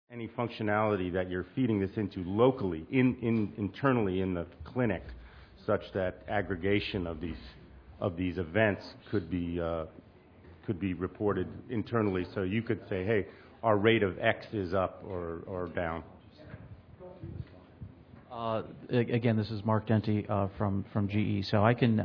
any functionality that you're feeding this into locally, internally in the clinic, such that aggregation of these events could be reported internally. So you could say, hey, our rate of X is up or down. Again, this is Mark Dente from GE. So I can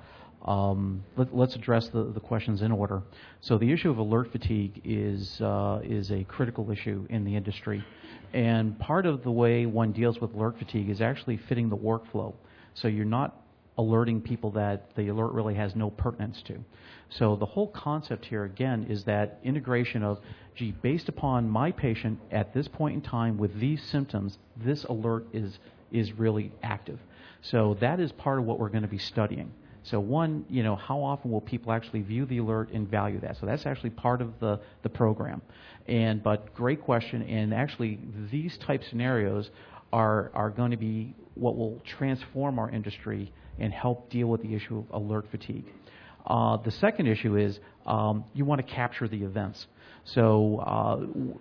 let's address the questions in order. So the issue of alert fatigue is a critical issue in the industry, and part of the way one deals with alert fatigue is actually fitting the workflow. So you're not alerting people that the alert really has no pertinence to. So the whole concept here, again, is that integration of, gee, based upon my patient at this point in time with these symptoms, this alert is really active. So that is part of what we're going to be studying. So one, how often will people actually view the alert and value that? So that's actually part of the program. But great question, and actually these type scenarios are going to be what will transform our industry and help deal with the issue of alert fatigue. The second issue is you want to capture the events. So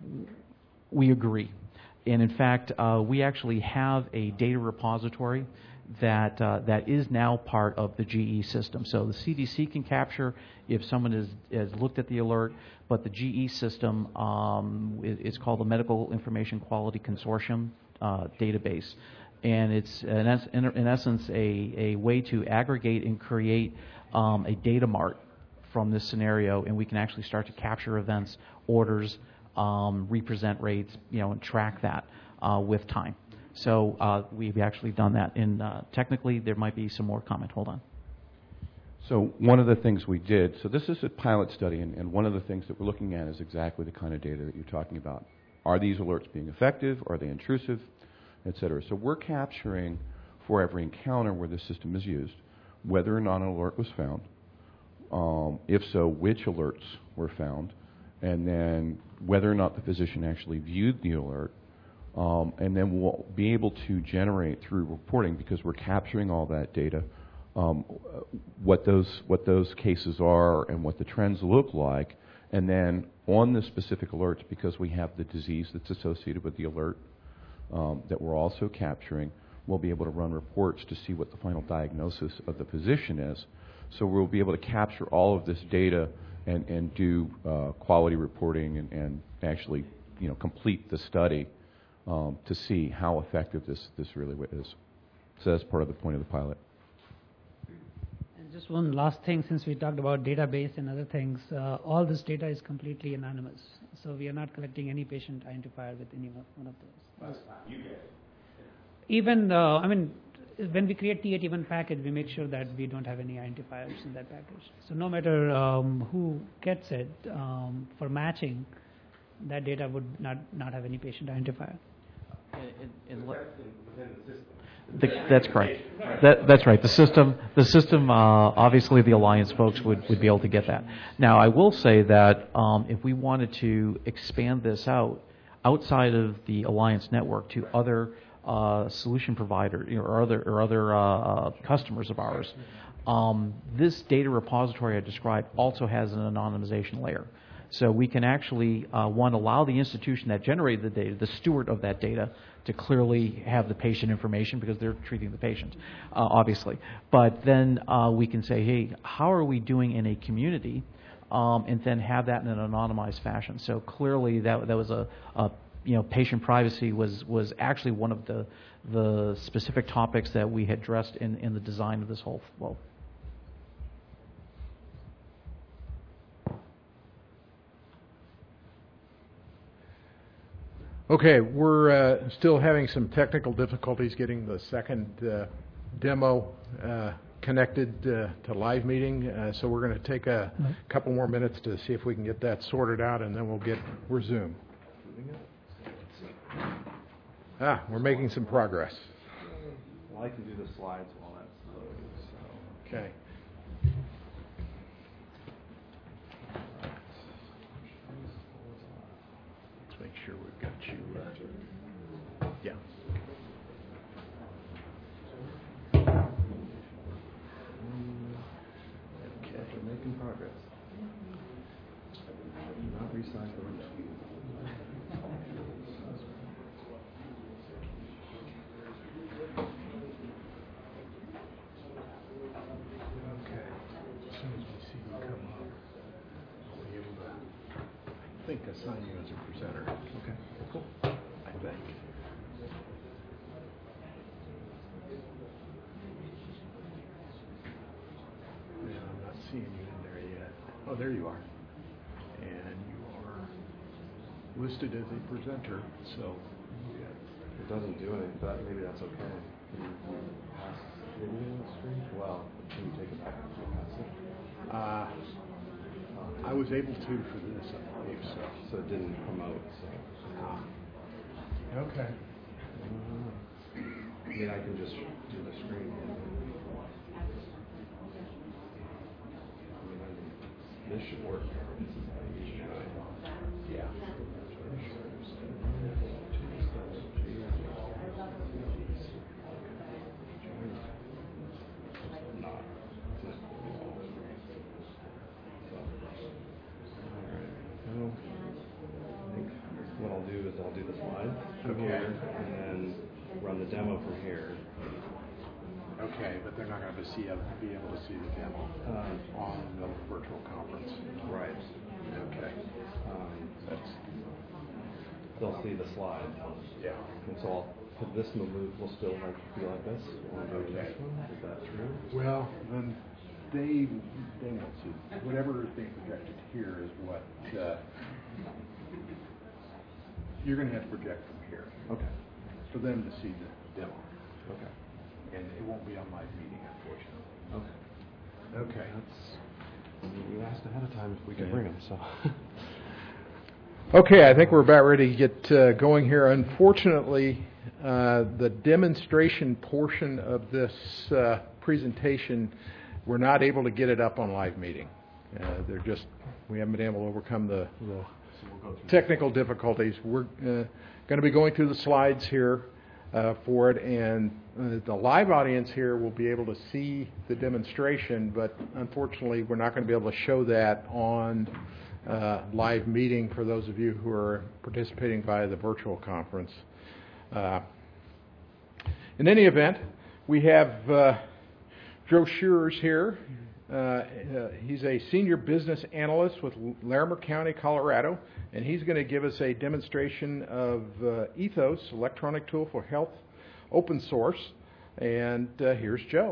we agree. And in fact, we actually have a data repository that is now part of the GE system. So the CDC can capture if someone has looked at the alert, but the GE system is called the Medical Information Quality Consortium database. And it's, in essence, a way to aggregate and create a data mart from this scenario, and we can actually start to capture events, orders, represent rates, and track that with time. So we've actually done that. And technically, there might be some more comment. Hold on. So one of the things we did, so this is a pilot study, and one of the things that we're looking at is exactly the kind of data that you're talking about. Are these alerts being effective? Are they intrusive? Et cetera. So we're capturing for every encounter where the system is used, whether or not an alert was found, if so, which alerts were found, and then whether or not the physician actually viewed the alert, and then we'll be able to generate through reporting, because we're capturing all that data, what those cases are and what the trends look like, and then on the specific alerts, because we have the disease that's associated with the alert that we're also capturing, we'll be able to run reports to see what the final diagnosis of the physician is. So we'll be able to capture all of this data and do quality reporting and actually complete the study to see how effective this really is. So that's part of the point of the pilot. And just one last thing, since we talked about database and other things, all this data is completely anonymous. So we are not collecting any patient identifier with any one of those. Even, when we create T81 package, we make sure that we don't have any identifiers in that package. So no matter who gets it, for matching, that data would not have any patient identifier. That's correct. That's right. The system. Obviously, the Alliance folks would be able to get that. Now, I will say that if we wanted to expand this outside of the Alliance network to other solution providers or other customers of ours, this data repository I described also has an anonymization layer. So we can actually, allow the institution that generated the data, the steward of that data, to clearly have the patient information because they're treating the patient, obviously. But then we can say, hey, how are we doing in a community, and then have that in an anonymized fashion. So clearly that was patient privacy was actually one of the specific topics that we had addressed in the design of this whole flow. Okay, we're still having some technical difficulties getting the second demo connected to live meeting, so we're going to take a couple more minutes to see if we can get that sorted out, and then we'll resume. We're making some progress. Well, I can do the slides while that's loading. So. Okay. Let's make sure we've got you. Yeah. Okay. We're making progress. Not recycling. think, assign you as a presenter. Okay, cool. I think. Yeah, I'm not seeing you in there yet. Oh, there you are. And you are listed as a presenter, so. It doesn't do anything, but maybe that's okay. Can you pass the video on the screen? Well, can you take it back and pass it? I was able to for this, I believe, so. So it didn't promote, so. Okay. I mean, I can just do the screen. This should work. This is how you should do it. Yeah. I think what I'll do is I'll do the slides from Okay. here and then run the demo from here. Okay, but they're not going to be able to see the demo on the virtual conference. Right. Okay. That's, They'll see the slide. yeah. And so I'll put this in the loop. Will still be like this. We'll go to the next one. Is that true? Well, then they won't see. Whatever is being projected here is what you're going to have to project from here Okay. for them to see the demo. Okay. And it won't be on live meeting, unfortunately. Okay. Okay. We asked ahead of time if we could Yeah. bring them, so. Okay, I think we're about ready to get going here. Unfortunately, the demonstration portion of this presentation, we're not able to get it up on live meeting. We haven't been able to overcome the technical difficulties. We're going to be going through the slides here for it, and the live audience here will be able to see the demonstration, but unfortunately, we're not going to be able to show that on live meeting for those of you who are participating via the virtual conference. In any event, we have Joe Shearers here. He's a senior business analyst with Larimer County, Colorado, and he's going to give us a demonstration of Ethos, electronic tool for health, open source. And here's Joe.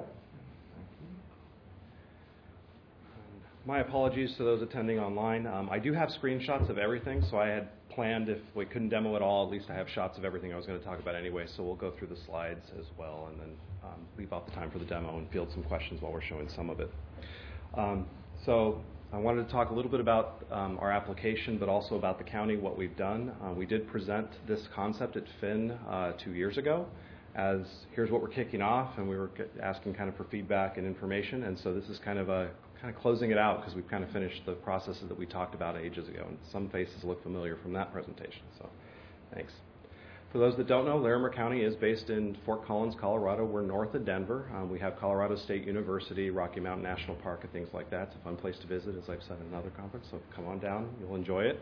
My apologies to those attending online. I do have screenshots of everything, so I had planned if we couldn't demo at all, at least I have shots of everything I was going to talk about anyway, so we'll go through the slides as well and then leave out the time for the demo and field some questions while we're showing some of it. So I wanted to talk a little bit about our application, but also about the county, what we've done. We did present this concept at Finn 2 years ago as here's what we're kicking off, and we were asking kind of for feedback and information, and so this is kind of closing it out because we've kind of finished the processes that we talked about ages ago, and some faces look familiar from that presentation, so thanks. For those that don't know, Larimer County is based in Fort Collins, Colorado. We're north of Denver. We have Colorado State University, Rocky Mountain National Park, and things like that. It's a fun place to visit, as I've said in another conference, so come on down. You'll enjoy it.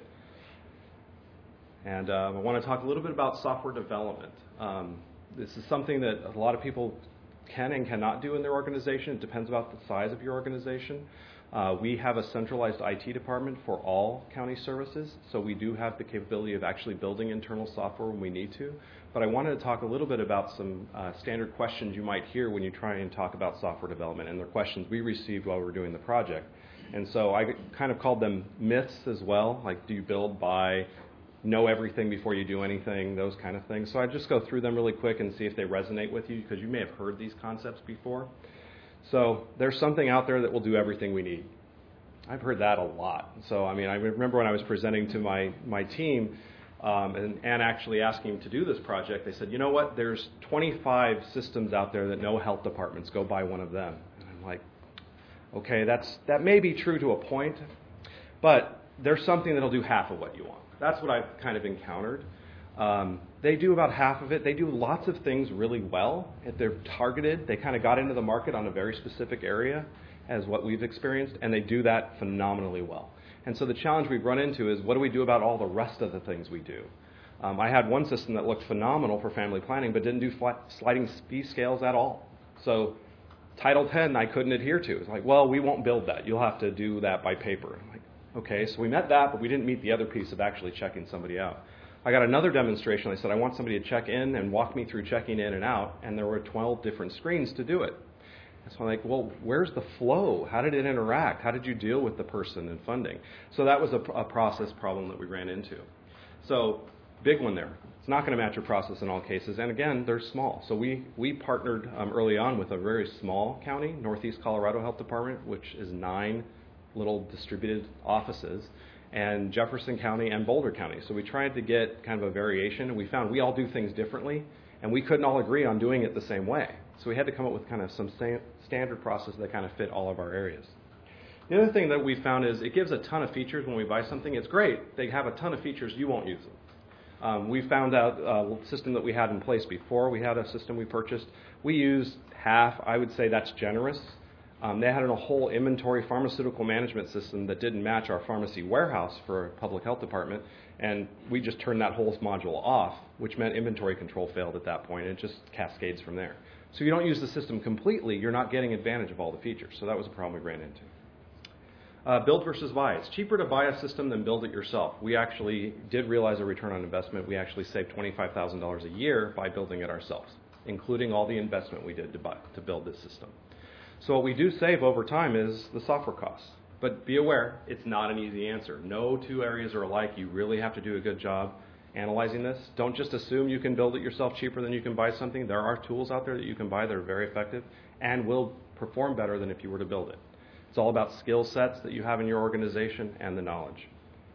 And I want to talk a little bit about software development. This is something that a lot of people can and cannot do in their organization. It depends about the size of your organization. We have a centralized IT department for all county services, so we do have the capability of actually building internal software when we need to. But I wanted to talk a little bit about some standard questions you might hear when you try and talk about software development, and they're questions we received while we were doing the project. And so I kind of called them myths as well, like do you build by, know everything before you do anything, those kind of things. So I just go through them really quick and see if they resonate with you, because you may have heard these concepts before. So there's something out there that will do everything we need. I've heard that a lot. So, I mean, I remember when I was presenting to my team and actually asking to do this project, they said, you know what, there's 25 systems out there that no health departments, go buy one of them. And I'm like, okay, that may be true to a point, but there's something that'll do half of what you want. That's what I've kind of encountered. They do about half of it. They do lots of things really well. If they're targeted, they kind of got into the market on a very specific area, as what we've experienced, and they do that phenomenally well. And so the challenge we've run into is, what do we do about all the rest of the things we do? I had one system that looked phenomenal for family planning, but didn't do sliding fee scales at all. So Title 10 I couldn't adhere to. It's like, well, we won't build that. You'll have to do that by paper. I'm like, Okay, so we met that, but we didn't meet the other piece of actually checking somebody out. I got another demonstration. I said, I want somebody to check in and walk me through checking in and out, and there were 12 different screens to do it. So I'm like, well, where's the flow? How did it interact? How did you deal with the person and funding? So that was a process problem that we ran into. So big one there. It's not going to match your process in all cases. And again, they're small. So we partnered early on with a very small county, Northeast Colorado Health Department, which is 9 little distributed offices, and Jefferson County and Boulder County. So we tried to get kind of a variation, and we found we all do things differently, and we couldn't all agree on doing it the same way. So we had to come up with kind of some standard process that kind of fit all of our areas. The other thing that we found is it gives a ton of features when we buy something. It's great. They have a ton of features. You won't use them. We found out a system that we had in place before. We had a system we purchased. We used half. I would say that's generous. They had a whole inventory pharmaceutical management system that didn't match our pharmacy warehouse for a public health department, and we just turned that whole module off, which meant inventory control failed at that point. It just cascades from there. So you don't use the system completely, you're not getting advantage of all the features. So that was a problem we ran into. Build versus buy. It's cheaper to buy a system than build it yourself. We actually did realize a return on investment. We actually saved $25,000 a year by building it ourselves, including all the investment we did to build this system. So what we do save over time is the software costs. But be aware, it's not an easy answer. No two areas are alike. You really have to do a good job analyzing this. Don't just assume you can build it yourself cheaper than you can buy something. There are tools out there that you can buy that are very effective and will perform better than if you were to build it. It's all about skill sets that you have in your organization and the knowledge.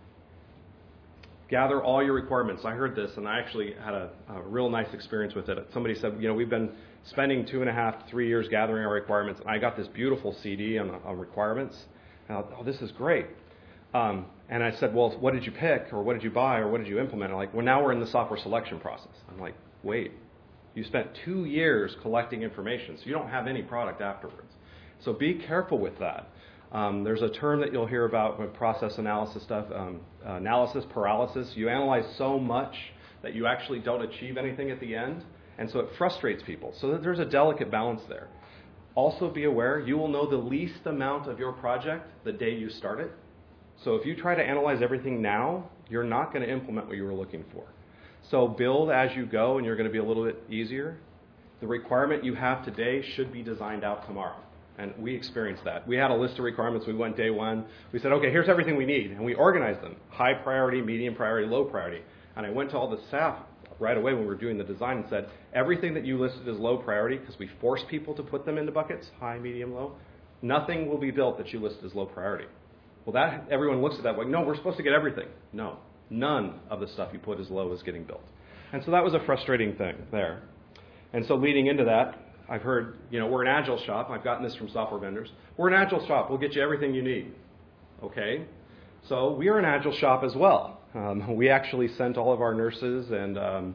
Gather all your requirements. I heard this, and I actually had a real nice experience with it. Somebody said, we've been spending 2.5 to 3 years gathering our requirements, and I got this beautiful CD on requirements. And I thought, oh, this is great. And I said, well, what did you pick, or what did you buy, or what did you implement? Like, well, now we're in the software selection process. I'm like, wait, you spent 2 years collecting information, so you don't have any product afterwards. So be careful with that. There's a term that you'll hear about with process analysis stuff, analysis paralysis. You analyze so much that you actually don't achieve anything at the end, and so it frustrates people. So there's a delicate balance there. Also be aware, you will know the least amount of your project the day you start it. So if you try to analyze everything now, you're not going to implement what you were looking for. So build as you go, and you're going to be a little bit easier. The requirement you have today should be designed out tomorrow. And we experienced that. We had a list of requirements. We went day one. We said, okay, here's everything we need. And we organized them. High priority, medium priority, low priority. And I went to all the staff right away when we were doing the design and said, everything that you listed as low priority, because we force people to put them into buckets, high, medium, low, nothing will be built that you listed as low priority. Well, that everyone looks at that like, no, we're supposed to get everything. No, none of the stuff you put as low is getting built. And so that was a frustrating thing there. And so leading into that, I've heard, we're an agile shop. I've gotten this from software vendors. We're an agile shop. We'll get you everything you need. Okay? So we are an agile shop as well. We actually sent all of our nurses and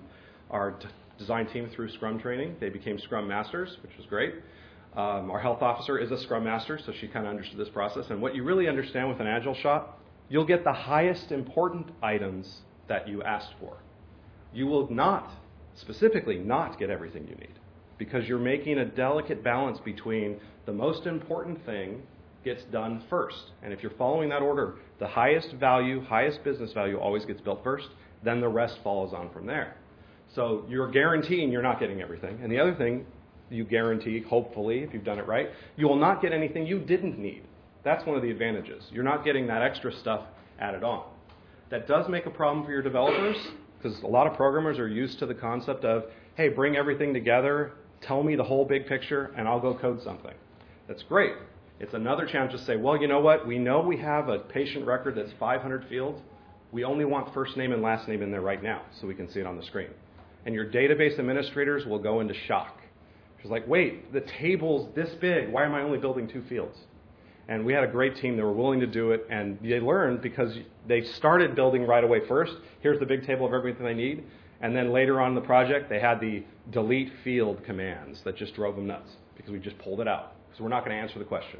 our design team through Scrum training. They became Scrum Masters, which was great. Our health officer is a Scrum Master, so she kind of understood this process. And what you really understand with an agile shop, you'll get the highest important items that you asked for. You will specifically not get everything you need, because you're making a delicate balance between the most important thing gets done first. And if you're following that order, the highest value, highest business value always gets built first, then the rest follows on from there. So you're guaranteeing you're not getting everything. And the other thing you guarantee, hopefully, if you've done it right, you will not get anything you didn't need. That's one of the advantages. You're not getting that extra stuff added on. That does make a problem for your developers, because a lot of programmers are used to the concept of, hey, bring everything together, tell me the whole big picture, and I'll go code something. That's great. It's another challenge to say, well, you know what? We know we have a patient record that's 500 fields. We only want first name and last name in there right now so we can see it on the screen. And your database administrators will go into shock. It's like, wait, the table's this big. Why am I only building 2 fields? And we had a great team that were willing to do it, and they learned because they started building right away first. Here's the big table of everything they need. And then later on in the project, they had the delete field commands that just drove them nuts because we just pulled it out. So we're not going to answer the question.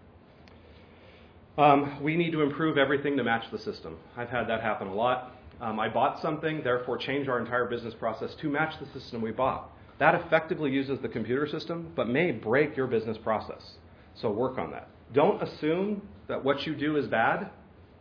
We need to improve everything to match the system. I've had that happen a lot. I bought something, therefore change our entire business process to match the system we bought. That effectively uses the computer system, but may break your business process. So work on that. Don't assume that what you do is bad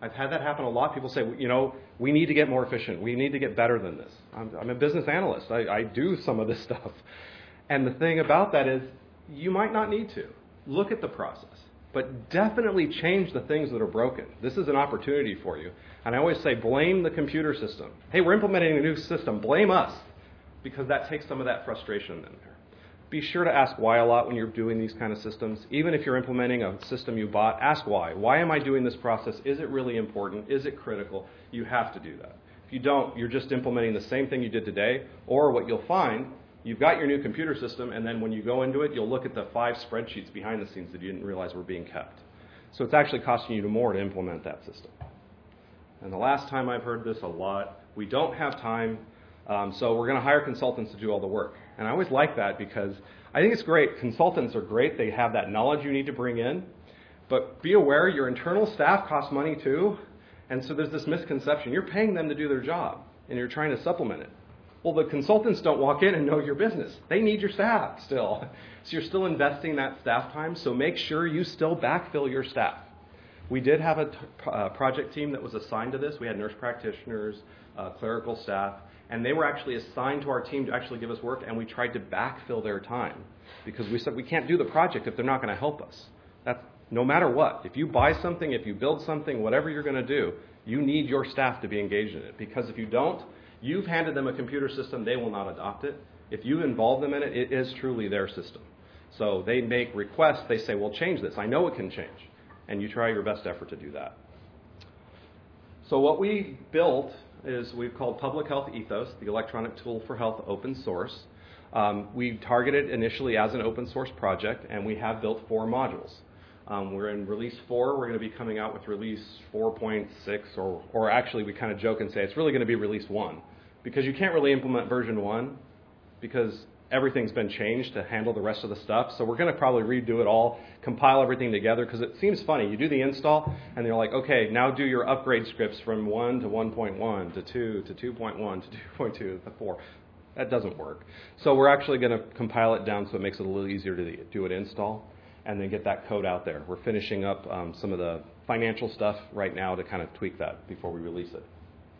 I've had that happen a lot. People say, we need to get more efficient. We need to get better than this. I'm a business analyst. I do some of this stuff. And the thing about that is you might not need to. Look at the process. But definitely change the things that are broken. This is an opportunity for you. And I always say, blame the computer system. Hey, we're implementing a new system. Blame us. Because that takes some of that frustration in there. Be sure to ask why a lot when you're doing these kind of systems. Even if you're implementing a system you bought, ask why. Why am I doing this process? Is it really important? Is it critical? You have to do that. If you don't, you're just implementing the same thing you did today. Or what you'll find, you've got your new computer system, and then when you go into it, you'll look at the 5 spreadsheets behind the scenes that you didn't realize were being kept. So it's actually costing you more to implement that system. And the last time I've heard this a lot, we don't have time, so we're going to hire consultants to do all the work. And I always like that because I think it's great. Consultants are great. They have that knowledge you need to bring in. But be aware your internal staff costs money too. And so there's this misconception. You're paying them to do their job, and you're trying to supplement it. Well, the consultants don't walk in and know your business. They need your staff still. So you're still investing that staff time, so make sure you still backfill your staff. We did have a project team that was assigned to this. We had nurse practitioners, clerical staff, and they were actually assigned to our team to actually give us work, and we tried to backfill their time because we said we can't do the project if they're not going to help us. That's no matter what. If you buy something, if you build something, whatever you're going to do, you need your staff to be engaged in it because if you don't, you've handed them a computer system, they will not adopt it. If you involve them in it, it is truly their system. So they make requests, they say, well, change this. I know it can change. And you try your best effort to do that. So what we built is we've called Public Health Ethos, the electronic tool for health open source. We targeted initially as an open source project, and we have built 4 modules. We're in release 4. We're going to be coming out with release 4.6, or actually we kind of joke and say it's really going to be release 1. Because you can't really implement version 1 because everything's been changed to handle the rest of the stuff. So we're going to probably redo it all, compile everything together, because it seems funny. You do the install, and they're like, okay, now do your upgrade scripts from 1 to 1.1 to 2 to 2.1 to 2.2 to 4. That doesn't work. So we're actually going to compile it down so it makes it a little easier to do an install and then get that code out there. We're finishing up some of the financial stuff right now to kind of tweak that before we release it.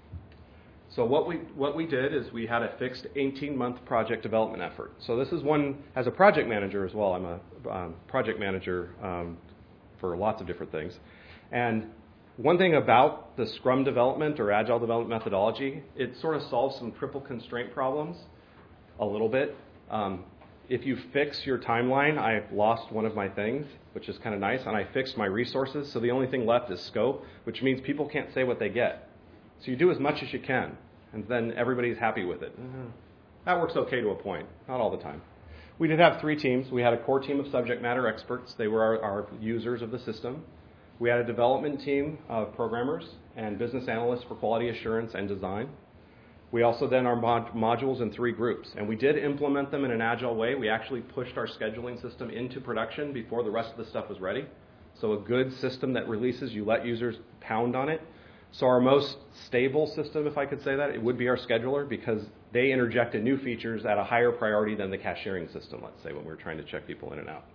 So what we did is we had a fixed 18-month project development effort. So this is one, as a project manager as well, I'm a project manager for lots of different things. And one thing about the Scrum development or Agile development methodology, it sort of solves some triple constraint problems a little bit. If you fix your timeline, I've lost one of my things, which is kind of nice, and I fixed my resources, so the only thing left is scope, which means people can't say what they get. So you do as much as you can, and then everybody's happy with it. That works okay to a point, not all the time. We did have 3 teams. We had a core team of subject matter experts. They were our users of the system. We had a development team of programmers and business analysts for quality assurance and design. We also then our modules in 3 groups, and we did implement them in an agile way. We actually pushed our scheduling system into production before the rest of the stuff was ready. So a good system that releases, you let users pound on it. So our most stable system, if I could say that, it would be our scheduler because they interjected new features at a higher priority than the cashiering system, let's say, when we were trying to check people in and out.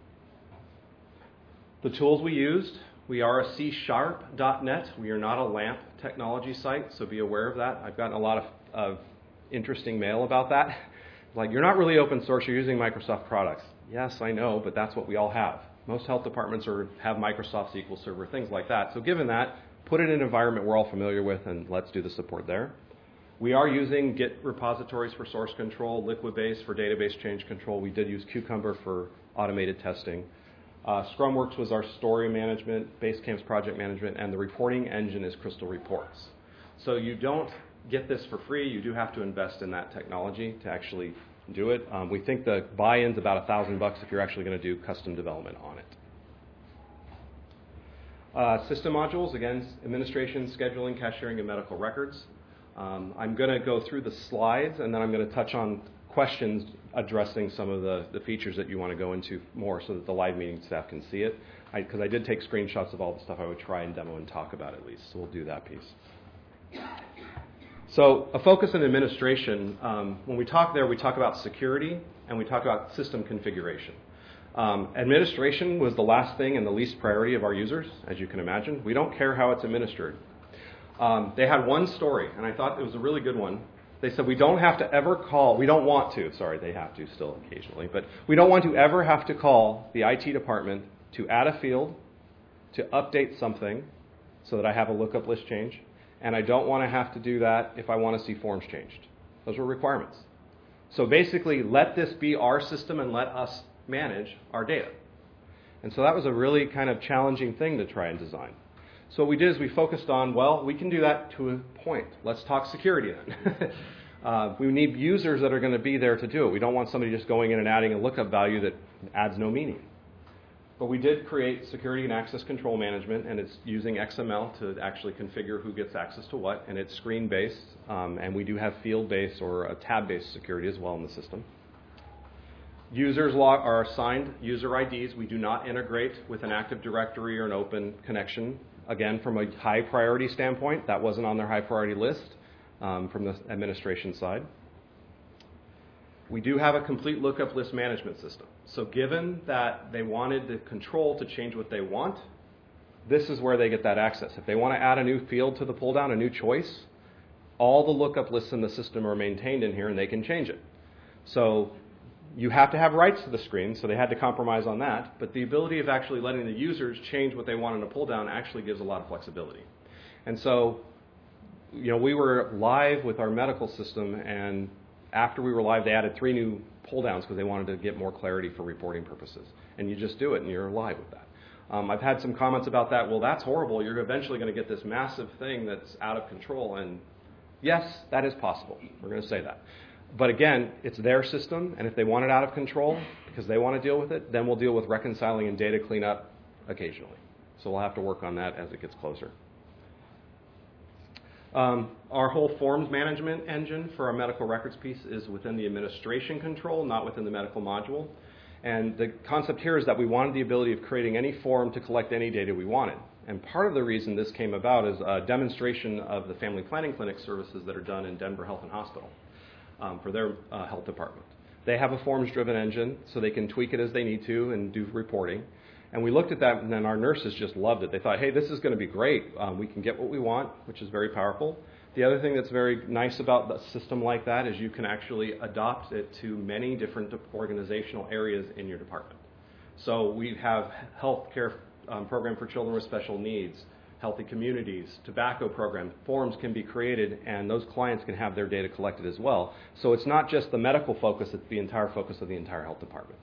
The tools we used, we are a C#.net. We are not a LAMP technology site, so be aware of that. I've gotten a lot of interesting mail about that. Like, you're not really open source, you're using Microsoft products. Yes, I know, but that's what we all have. Most health departments have Microsoft SQL Server, things like that. So given that, put it in an environment we're all familiar with, and let's do the support there. We are using Git repositories for source control, Liquibase for database change control. We did use Cucumber for automated testing. ScrumWorks was our story management, Basecamp's project management, and the reporting engine is Crystal Reports. So you don't get this for free. You do have to invest in that technology to actually do it. We think the buy-in's about $1,000 if you're actually going to do custom development on it. System modules, again, administration, scheduling, cashiering, and medical records. I'm going to go through the slides, and then I'm going to touch on questions addressing some of the features that you want to go into more so that the live meeting staff can see it. Because I did take screenshots of all the stuff I would try and demo and talk about at least, so we'll do that piece. So a focus on administration, when we talk there, we talk about security, and we talk about system configuration. Administration was the last thing and the least priority of our users, as you can imagine. We don't care how it's administered. They had one story, and I thought it was a really good one. They said, we don't have to ever call, we don't want to, sorry, they have to still occasionally, but we don't want to ever have to call the IT department to add a field, to update something so that I have a lookup list change, and I don't want to have to do that if I want to see forms changed. Those were requirements. So basically, let this be our system and let us manage our data. And so that was a really kind of challenging thing to try and design. So what we did is we focused on, well, we can do that to a point. Let's talk security then. We need users that are going to be there to do it. We don't want somebody just going in and adding a lookup value that adds no meaning. But we did create security and access control management, and it's using XML to actually configure who gets access to what, and it's screen-based, and we do have field-based or a tab-based security as well in the system. Users are assigned user IDs. We do not integrate with an Active Directory or an open connection. Again, from a high priority standpoint, that wasn't on their high priority list from the administration side. We do have a complete lookup list management system. So given that they wanted the control to change what they want, this is where they get that access. If they want to add a new field to the pull down, a new choice, all the lookup lists in the system are maintained in here and they can change it. So you have to have rights to the screen, so they had to compromise on that, but the ability of actually letting the users change what they want in a pull down actually gives a lot of flexibility. And so, we were live with our medical system, and after we were live, they added 3 new pull downs because they wanted to get more clarity for reporting purposes. And you just do it, and you're live with that. I've had some comments about that. Well, that's horrible. You're eventually going to get this massive thing that's out of control. And yes, that is possible. We're going to say that. But again, it's their system, and if they want it out of control because they want to deal with it, then we'll deal with reconciling and data cleanup occasionally. So we'll have to work on that as it gets closer. Our whole forms management engine for our medical records piece is within the administration control, not within the medical module. And the concept here is that we wanted the ability of creating any form to collect any data we wanted. And part of the reason this came about is a demonstration of the family planning clinic services that are done in Denver Health and Hospital for their health department. They have a forms-driven engine, so they can tweak it as they need to and do reporting. And we looked at that, and then our nurses just loved it. They thought, hey, this is going to be great. We can get what we want, which is very powerful. The other thing that's very nice about a system like that is you can actually adopt it to many different organizational areas in your department. So we have health care program for children with special needs, healthy communities, tobacco program. Forms can be created, and those clients can have their data collected as well. So it's not just the medical focus, it's the entire focus of the entire health department.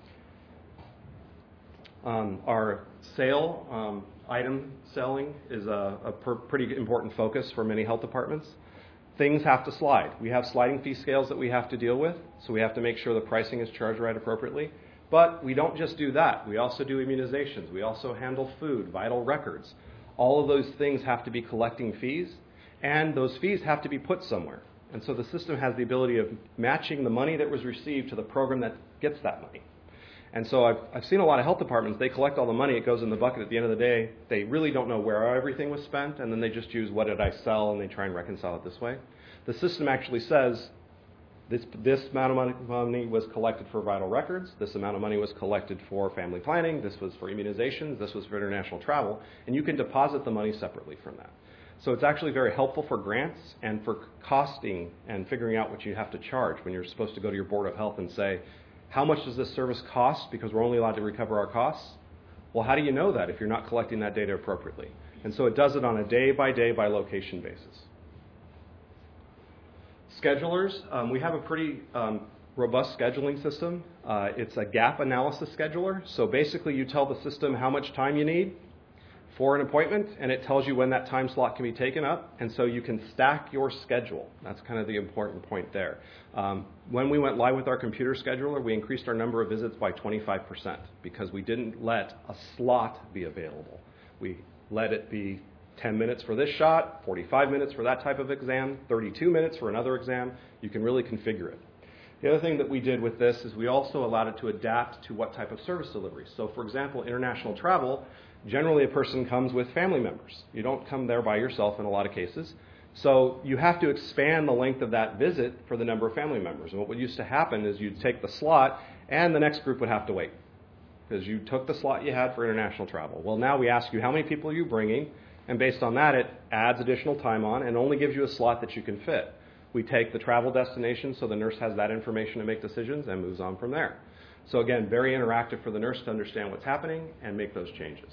Our item selling is a pretty important focus for many health departments. Things have to slide. We have sliding fee scales that we have to deal with, so we have to make sure the pricing is charged right appropriately. But we don't just do that. We also do immunizations. We also handle food, vital records. All of those things have to be collecting fees, and those fees have to be put somewhere. And so the system has the ability of matching the money that was received to the program that gets that money. And so I've seen a lot of health departments, they collect all the money, it goes in the bucket at the end of the day. They really don't know where everything was spent, and then they just use what did I sell, and they try and reconcile it this way. The system actually says this amount of money was collected for vital records, this amount of money was collected for family planning, this was for immunizations, this was for international travel, and you can deposit the money separately from that. So it's actually very helpful for grants and for costing and figuring out what you have to charge when you're supposed to go to your Board of Health and say, how much does this service cost because we're only allowed to recover our costs? Well, how do you know that if you're not collecting that data appropriately? And so it does it on a day-by-day, by location basis. Schedulers, we have a pretty robust scheduling system. It's a gap analysis scheduler. So basically you tell the system how much time you need for an appointment, and it tells you when that time slot can be taken up, and so you can stack your schedule. That's kind of the important point there. When we went live with our computer scheduler, we increased our number of visits by 25% because we didn't let a slot be available. We let it be 10 minutes for this shot, 45 minutes for that type of exam, 32 minutes for another exam. You can really configure it. The other thing that we did with this is we also allowed it to adapt to what type of service delivery. So for example, international travel, generally a person comes with family members. You don't come there by yourself in a lot of cases. So you have to expand the length of that visit for the number of family members. And what used to happen is you'd take the slot and the next group would have to wait. because you took the slot you had for international travel. Well, now we ask you how many people are you bringing, and based on that, it adds additional time on and only gives you a slot that you can fit. We take the travel destination so the nurse has that information to make decisions and moves on from there. So again, very interactive for the nurse to understand what's happening and make those changes.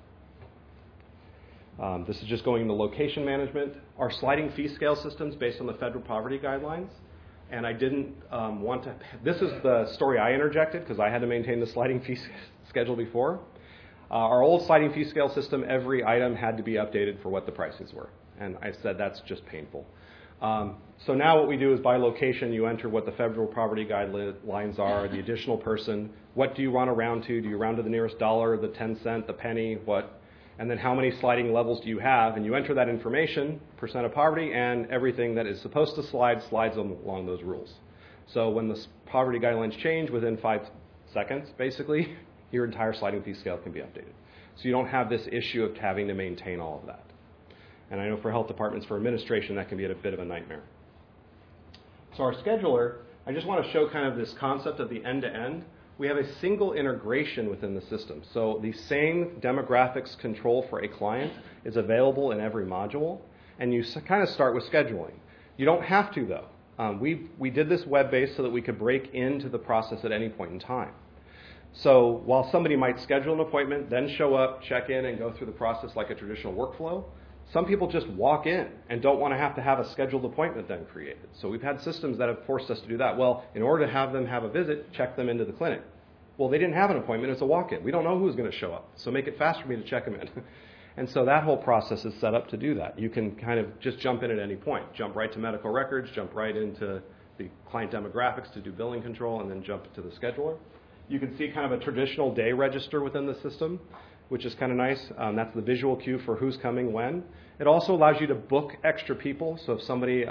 This is just going into location management. Our sliding fee scale system's based on the federal poverty guidelines. And I didn't want to... This is the story I interjected because I had to maintain the sliding fee schedule before. Our old sliding fee scale system, every item had to be updated for what the prices were. And I said that's just painful. So now what we do is by location, you enter what the federal poverty guidelines are, the additional person, what do you want to round to? Do you round to the nearest dollar, the 10 cent, the penny, what? And then how many sliding levels do you have? And you enter that information, percent of poverty, and everything that is supposed to slide slides along those rules. So when the poverty guidelines change within 5 seconds, basically, your entire sliding fee scale can be updated. So you don't have this issue of having to maintain all of that. And I know for health departments, for administration, that can be a bit of a nightmare. So our scheduler, I just want to show kind of this concept of the end-to-end. We have a single integration within the system. So the same demographics control for a client is available in every module. And you kind of start with scheduling. You don't have to, though. We did this web-based so that we could break into the process at any point in time. So while somebody might schedule an appointment, then show up, check in, and go through the process like a traditional workflow, some people just walk in and don't want to have a scheduled appointment then created. So we've had systems that have forced us to do that. Well, in order to have them have a visit, check them into the clinic. Well, they didn't have an appointment. It's a walk-in. We don't know who's going to show up. So make it fast for me to check them in. And so that whole process is set up to do that. You can kind of just jump in at any point. Jump right to medical records, jump right into the client demographics to do billing control, and then jump to the scheduler. You can see kind of a traditional day register within the system, which is kind of nice. That's the visual cue for who's coming when. It also allows you to book extra people. So if somebody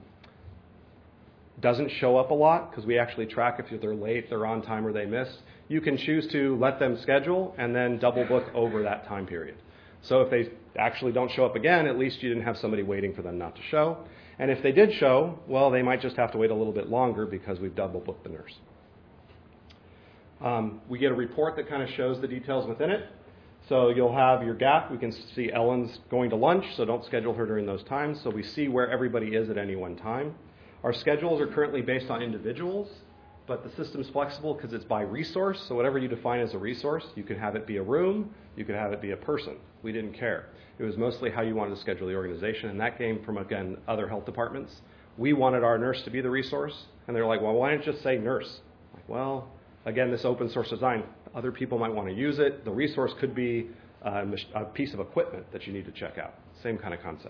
doesn't show up a lot, because we actually track if they're late, they're on time, or they missed, you can choose to let them schedule and then double book over that time period. So if they actually don't show up again, at least you didn't have somebody waiting for them not to show. And if they did show, well, they might just have to wait a little bit longer because we've double booked the nurse. We get a report that kind of shows the details within it. So you'll have your gap. We can see Ellen's going to lunch, so don't schedule her during those times. So we see where everybody is at any one time. Our schedules are currently based on individuals, but the system's flexible because it's by resource. So whatever you define as a resource, you could have it be a room, you could have it be a person. We didn't care. It was mostly how you wanted to schedule the organization, and that came from, again, other health departments. We wanted our nurse to be the resource, and they're like, well, why don't you just say nurse? Like, well, again, this open source design, other people might want to use it. The resource could be a piece of equipment that you need to check out. Same kind of concept.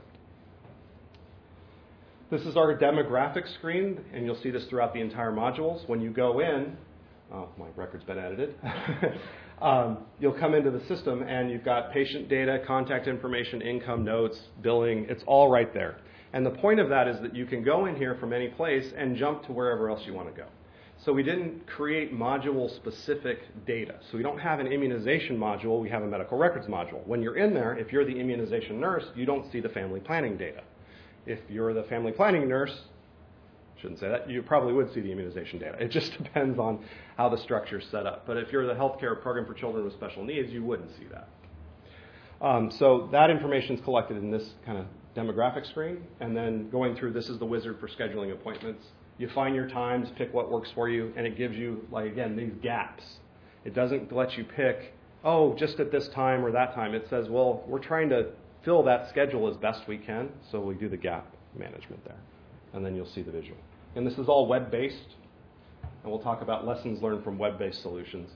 This is our demographic screen, and you'll see this throughout the entire modules. When you go in, oh, my record's been edited. You'll come into the system, and you've got patient data, contact information, income notes, billing. It's all right there. And the point of that is that you can go in here from any place and jump to wherever else you want to go. So we didn't create module-specific data. So we don't have an immunization module. We have a medical records module. When you're in there, if you're the immunization nurse, you don't see the family planning data. If you're the family planning nurse, shouldn't say that, you probably would see the immunization data. It just depends on how the structure is set up. But if you're the healthcare program for children with special needs, you wouldn't see that. So that information is collected in this kind of demographic screen. And then going through, this is the wizard for scheduling appointments. You find your times, pick what works for you, and it gives you, like, again, these gaps. It doesn't let you pick, oh, just at this time or that time. It says, well, we're trying to fill that schedule as best we can, so we do the gap management there. And then you'll see the visual. And this is all web-based, and we'll talk about lessons learned from web-based solutions.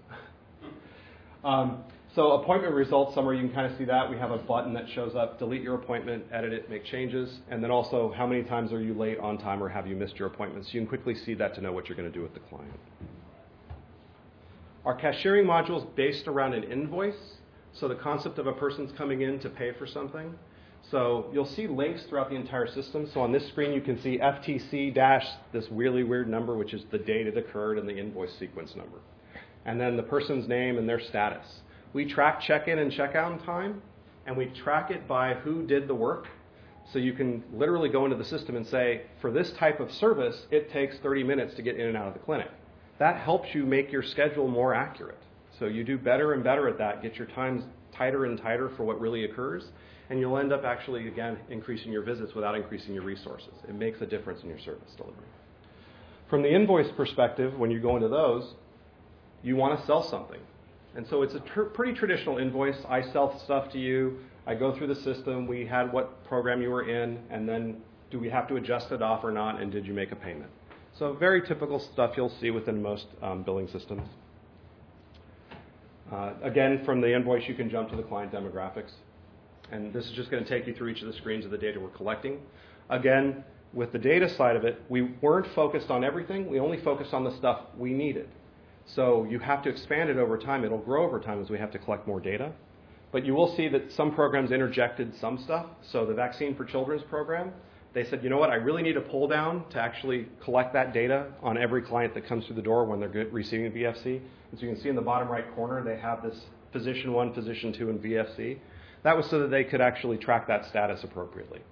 So appointment results summary, you can kind of see that. We have a button that shows up, delete your appointment, edit it, make changes, and then also how many times are you late, on time, or have you missed your appointments. You can quickly see that to know what you're going to do with the client. Our cashiering module is based around an invoice, so the concept of a person's coming in to pay for something. So you'll see links throughout the entire system. So on this screen you can see FTC dash this really weird number, which is the date it occurred, and the invoice sequence number. And then the person's name and their status. We track check-in and check-out time, and we track it by who did the work. So you can literally go into the system and say, for this type of service, it takes 30 minutes to get in and out of the clinic. That helps you make your schedule more accurate. So you do better and better at that, get your times tighter and tighter for what really occurs, and you'll end up actually, again, increasing your visits without increasing your resources. It makes a difference in your service delivery. From the invoice perspective, when you go into those, you want to sell something. And so it's a pretty traditional invoice. I sell stuff to you. I go through the system. We had what program you were in, and then do we have to adjust it off or not, and did you make a payment? So very typical stuff you'll see within most billing systems. Again, from the invoice, you can jump to the client demographics. And this is just going to take you through each of the screens of the data we're collecting. Again, with the data side of it, we weren't focused on everything. We only focused on the stuff we needed. So you have to expand it over time. It'll grow over time as we have to collect more data. But you will see that some programs interjected some stuff. So the Vaccine for Children's program, they said, you know what, I really need a pull down to actually collect that data on every client that comes through the door when they're receiving a VFC. And so you can see in the bottom right corner, they have this Physician 1, Physician 2, and VFC. That was so that they could actually track that status appropriately.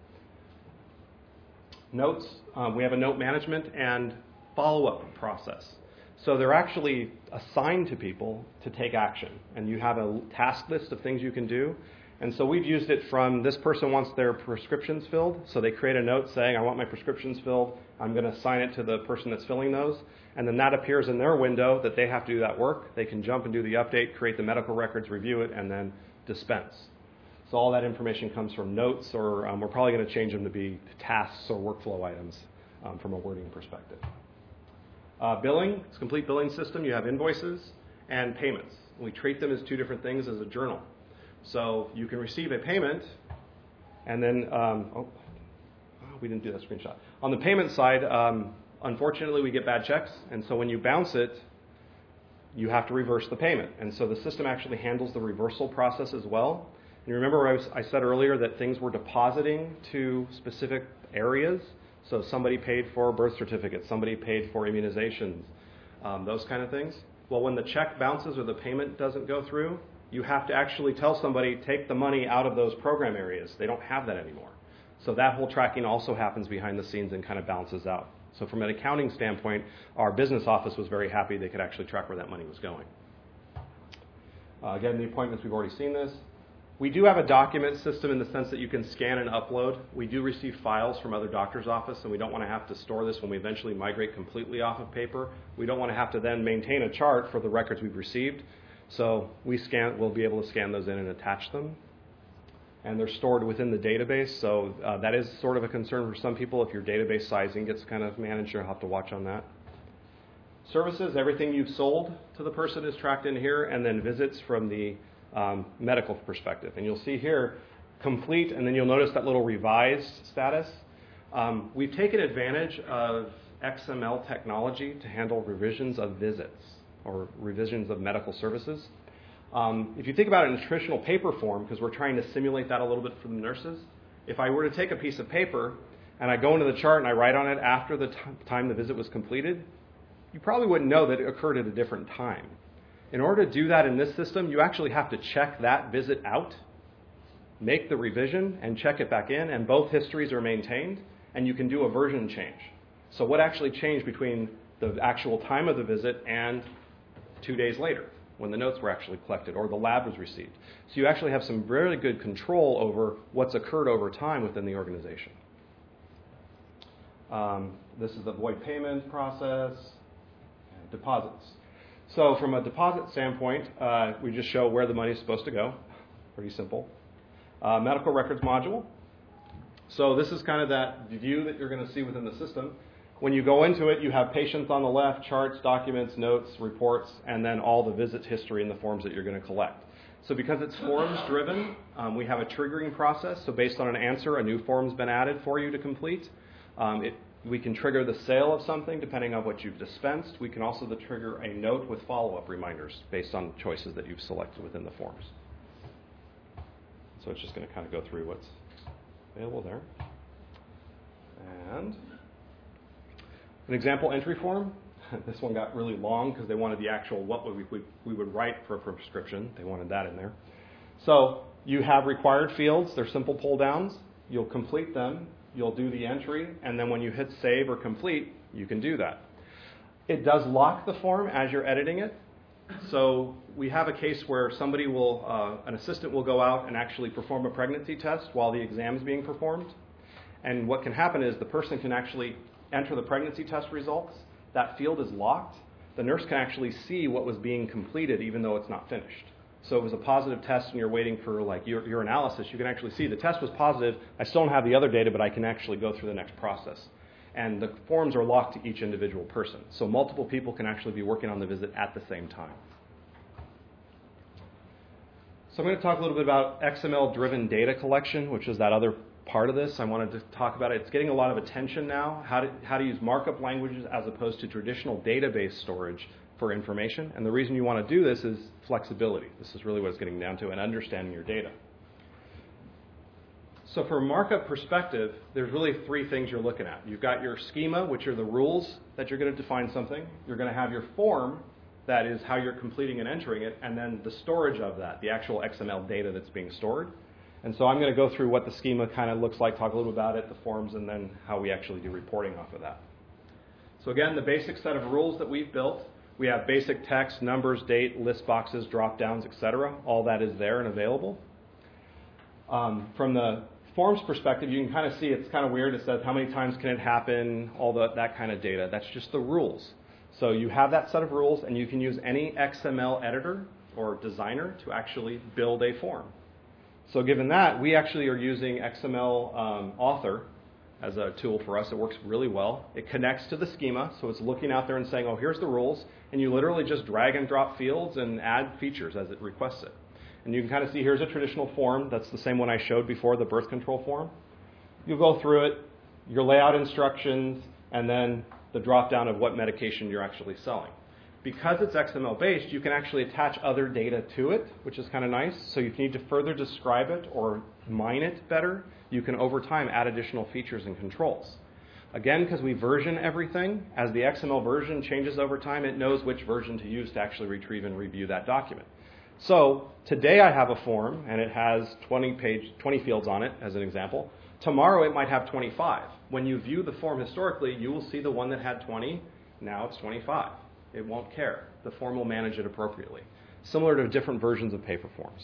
Notes, we have a note management and follow-up process. So they're actually assigned to people to take action. And you have a task list of things you can do. And so we've used it from this person wants their prescriptions filled. So they create a note saying, I want my prescriptions filled. I'm going to assign it to the person that's filling those. And then that appears in their window that they have to do that work. They can jump and do the update, create the medical records, review it, and then dispense. So all that information comes from notes, or we're probably going to change them to be tasks or workflow items from a wording perspective. Billing, it's a complete billing system. You have invoices and payments. We treat them as two different things as a journal. So you can receive a payment, and then, we didn't do that screenshot. On the payment side, unfortunately, we get bad checks, and so when you bounce it, you have to reverse the payment. And so the system actually handles the reversal process as well. And you remember I said earlier that things were depositing to specific areas? So somebody paid for a birth certificate, somebody paid for immunizations, those kind of things. Well, when the check bounces or the payment doesn't go through, you have to actually tell somebody, take the money out of those program areas. They don't have that anymore. So that whole tracking also happens behind the scenes and kind of balances out. So from an accounting standpoint, our business office was very happy they could actually track where that money was going. Again, the appointments, we've already seen this. We do have a document system in the sense that you can scan and upload. We do receive files from other doctors' office, and we don't want to have to store this when we eventually migrate completely off of paper. We don't want to have to then maintain a chart for the records we've received. So we'll be able to scan those in and attach them. And they're stored within the database, so that is sort of a concern for some people. If your database sizing gets kind of managed, you'll have to watch on that. Services, everything you've sold to the person is tracked in here, and then visits from the medical perspective. And you'll see here, complete, and then you'll notice that little revised status. We've taken advantage of XML technology to handle revisions of visits or revisions of medical services. If you think about it in a traditional paper form, because we're trying to simulate that a little bit for the nurses, if I were to take a piece of paper and I go into the chart and I write on it after the time the visit was completed, you probably wouldn't know that it occurred at a different time. In order to do that in this system, you actually have to check that visit out, make the revision, and check it back in, and both histories are maintained, and you can do a version change. So what actually changed between the actual time of the visit and 2 days later, when the notes were actually collected or the lab was received. So you actually have some really good control over what's occurred over time within the organization. This is the void payment process, and deposits. So from a deposit standpoint, we just show where the money is supposed to go. Pretty simple. Medical records module. So this is kind of that view that you're going to see within the system. When you go into it, you have patients on the left, charts, documents, notes, reports, and then all the visit history in the forms that you're going to collect. So because it's forms driven, we have a triggering process. So based on an answer, a new form's been added for you to complete. We can trigger the sale of something depending on what you've dispensed. We can also trigger a note with follow-up reminders based on choices that you've selected within the forms. So it's just going to kind of go through what's available there. And an example entry form. This one got really long because they wanted the actual what we would write for a prescription. They wanted that in there. So you have required fields. They're simple pull downs. You'll complete them. You'll do the entry. And then when you hit save or complete, you can do that. It does lock the form as you're editing it. So we have a case where somebody will, an assistant will go out and actually perform a pregnancy test while the exam is being performed. And what can happen is the person can actually enter the pregnancy test results. That field is locked. The nurse can actually see what was being completed even though it's not finished. So if it was a positive test and you're waiting for like your analysis, you can actually see the test was positive. I still don't have the other data, but I can actually go through the next process. And the forms are locked to each individual person. So multiple people can actually be working on the visit at the same time. So I'm going to talk a little bit about XML-driven data collection, which is that other part of this. I wanted to talk about it. It's getting a lot of attention now, how to use markup languages as opposed to traditional database storage for information. And the reason you want to do this is flexibility. This is really what it's getting down to, and understanding your data. So from a markup perspective, there's really three things you're looking at. You've got your schema, which are the rules that you're going to define something. You're going to have your form, that is how you're completing and entering it, and then the storage of that, the actual XML data that's being stored. And so I'm going to go through what the schema kind of looks like, talk a little about it, the forms, and then how we actually do reporting off of that. So again, the basic set of rules that we've built, we have basic text, numbers, date, list boxes, drop-downs, etc. All that is there and available. From the forms perspective, you can kind of see it's kind of weird. It says how many times can it happen, all that kind of data. That's just the rules. So you have that set of rules, and you can use any XML editor or designer to actually build a form. So given that, we actually are using XML Author as a tool for us. It works really well. It connects to the schema, so it's looking out there and saying, oh, here's the rules, and you literally just drag and drop fields and add features as it requests it. And you can kind of see here's a traditional form. That's the same one I showed before, the birth control form. You'll go through it, your layout instructions, and then the drop-down of what medication you're actually selling. Because it's XML-based, you can actually attach other data to it, which is kind of nice. So if you need to further describe it or mine it better, you can over time add additional features and controls. Again, because we version everything, as the XML version changes over time, it knows which version to use to actually retrieve and review that document. So today I have a form, and it has 20 fields on it, as an example. Tomorrow it might have 25. When you view the form historically, you will see the one that had 20. Now it's 25. It won't care. The form will manage it appropriately. Similar to different versions of paper forms.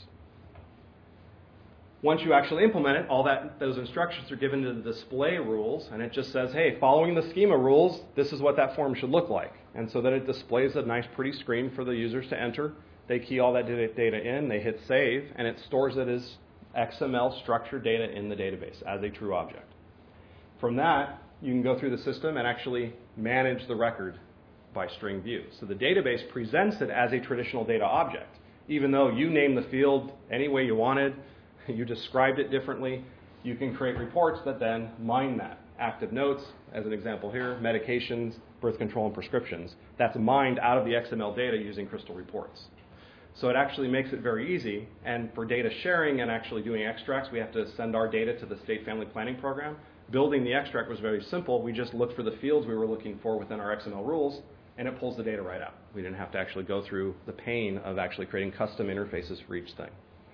Once you actually implement it, those instructions are given to the display rules, and it just says, hey, following the schema rules, this is what that form should look like. And so then it displays a nice pretty screen for the users to enter. They key all that data in, they hit save, and it stores it as XML structured data in the database as a true object. From that, you can go through the system and actually manage the record by string view. So the database presents it as a traditional data object. Even though you named the field any way you wanted, you described it differently, you can create reports that then mine that. Active notes, as an example here, medications, birth control, and prescriptions. That's mined out of the XML data using Crystal Reports. So it actually makes it very easy. And for data sharing and actually doing extracts, we have to send our data to the State Family Planning Program. Building the extract was very simple. We just looked for the fields we were looking for within our XML rules, and it pulls the data right out. We didn't have to actually go through the pain of actually creating custom interfaces for each thing.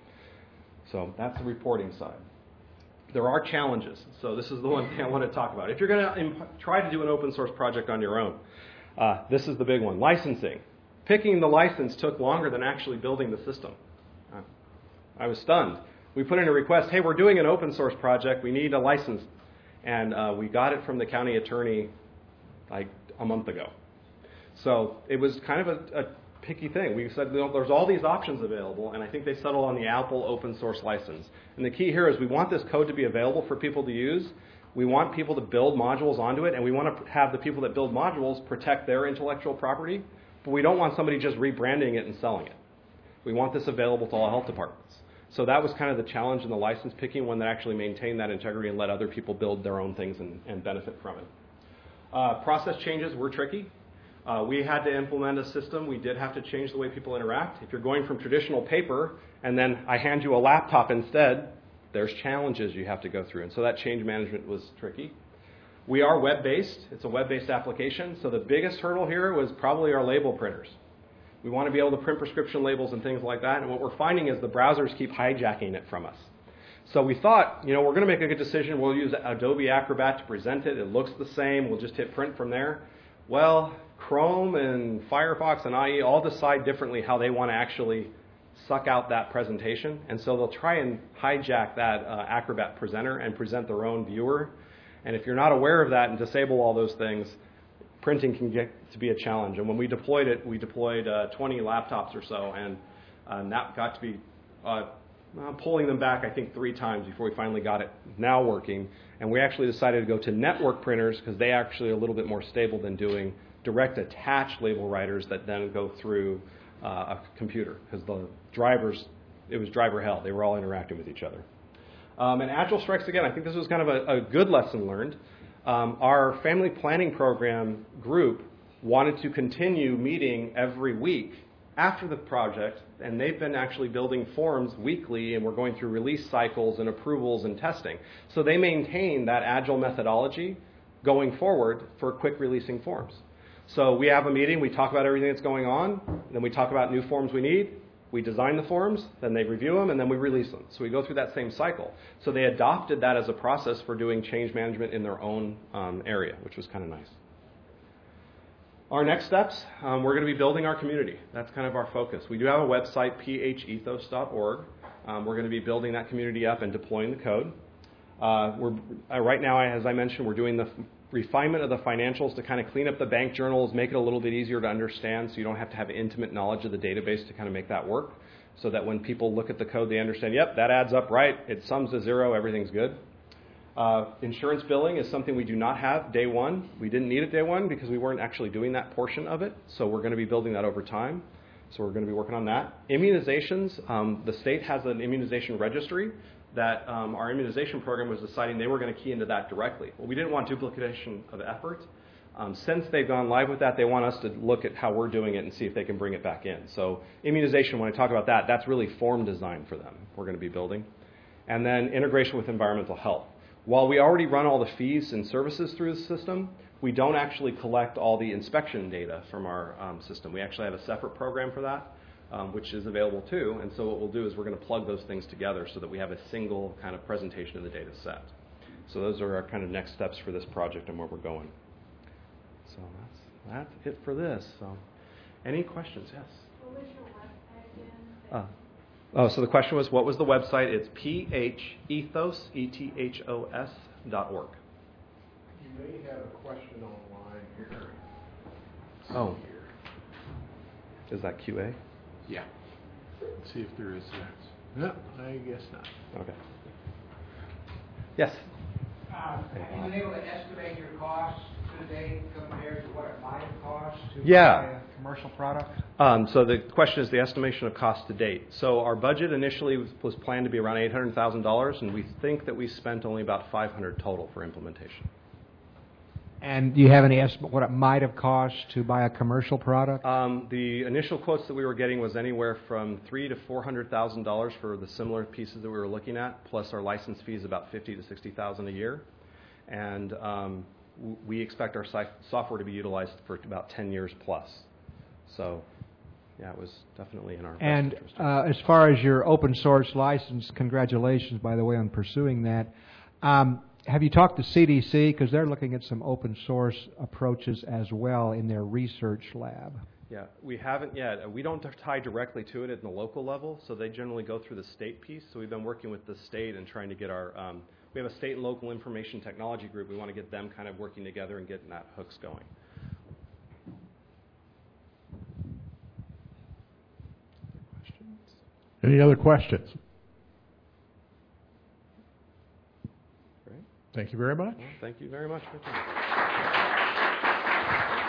So that's the reporting side. There are challenges. So this is the one thing I want to talk about. If you're going to try to do an open source project on your own, this is the big one, licensing. Picking the license took longer than actually building the system. I was stunned. We put in a request, hey, we're doing an open source project. We need a license. And we got it from the county attorney like a month ago. So it was kind of a picky thing. We said, there's all these options available, and I think they settled on the Apple open source license. And the key here is we want this code to be available for people to use. We want people to build modules onto it, and we want to have the people that build modules protect their intellectual property, but we don't want somebody just rebranding it and selling it. We want this available to all health departments. So that was kind of the challenge in the license picking, one that actually maintained that integrity and let other people build their own things and benefit from it. Process changes were tricky. We had to implement a system. We did have to change the way people interact. If you're going from traditional paper and then I hand you a laptop instead, there's challenges you have to go through. And so that change management was tricky. We are web-based. It's a web-based application. So the biggest hurdle here was probably our label printers. We want to be able to print prescription labels and things like that. And what we're finding is the browsers keep hijacking it from us. So we thought, we're going to make a good decision. We'll use Adobe Acrobat to present it. It looks the same. We'll just hit print from there. Well, Chrome and Firefox and IE all decide differently how they want to actually suck out that presentation. And so they'll try and hijack that Acrobat presenter and present their own viewer. And if you're not aware of that and disable all those things, printing can get to be a challenge. And when we deployed it, we deployed 20 laptops or so, and that got to be pulling them back, I think, 3 times before we finally got it now working. And we actually decided to go to network printers because they actually are a little bit more stable than doing direct attached label writers that then go through a computer, because the drivers, it was driver hell. They were all interacting with each other. And Agile Strikes Again, I think this was kind of a good lesson learned. Our family planning program group wanted to continue meeting every week after the project, and they've been actually building forms weekly, and we're going through release cycles and approvals and testing. So they maintain that Agile methodology going forward for quick releasing forms. So we have a meeting, we talk about everything that's going on, then we talk about new forms we need, we design the forms, then they review them, and then we release them. So we go through that same cycle. So they adopted that as a process for doing change management in their own area, which was kind of nice. Our next steps, we're going to be building our community. That's kind of our focus. We do have a website, phethos.org. We're going to be building that community up and deploying the code. Right now, as I mentioned, we're doing the refinement of the financials to kind of clean up the bank journals, make it a little bit easier to understand so you don't have to have intimate knowledge of the database to kind of make that work, so that when people look at the code, they understand, yep, that adds up right, it sums to 0, everything's good. Insurance billing is something we do not have day one. We didn't need it day one because we weren't actually doing that portion of it, so we're going to be building that over time. So we're going to be working on that. Immunizations, the state has an immunization registry that our immunization program was deciding they were going to key into that directly. Well, we didn't want duplication of effort. Since they've gone live with that, they want us to look at how we're doing it and see if they can bring it back in. So immunization, when I talk about that, that's really form design for them we're going to be building. And then integration with environmental health. While we already run all the fees and services through the system, we don't actually collect all the inspection data from our system. We actually have a separate program for that, which is available too. And so what we'll do is we're going to plug those things together so that we have a single kind of presentation of the data set. So those are our kind of next steps for this project and where we're going. So that's it for this. So any questions? Yes? What was your website again? So the question was, what was the website? It's phethos, ETHOS.org. You may have a question online here. Oh. Is that QA? Yeah. Let's see if there is. No, I guess not. Okay. Yes? Have you been able to estimate your costs to date compared to what it might have cost to buy a commercial product? So the question is the estimation of cost to date. So our budget initially was planned to be around $800,000, and we think that we spent only about $500 total for implementation. And do you have any estimate what it might have cost to buy a commercial product? The initial quotes that we were getting was anywhere from $300,000 to $400,000 for the similar pieces that we were looking at, plus our license fees about $50,000 to $60,000 a year. And we expect our software to be utilized for about 10 years plus. So, yeah, it was definitely in our best interest. And as far as your open source license, congratulations, by the way, on pursuing that. Have you talked to CDC? Because they're looking at some open source approaches as well in their research lab. Yeah, we haven't yet. We don't tie directly to it at the local level, so they generally go through the state piece. So we've been working with the state and trying to get our, we have a state and local information technology group. We want to get them kind of working together and getting that hooks going. Any other questions? Great. Thank you very much. Well, thank you very much for your time.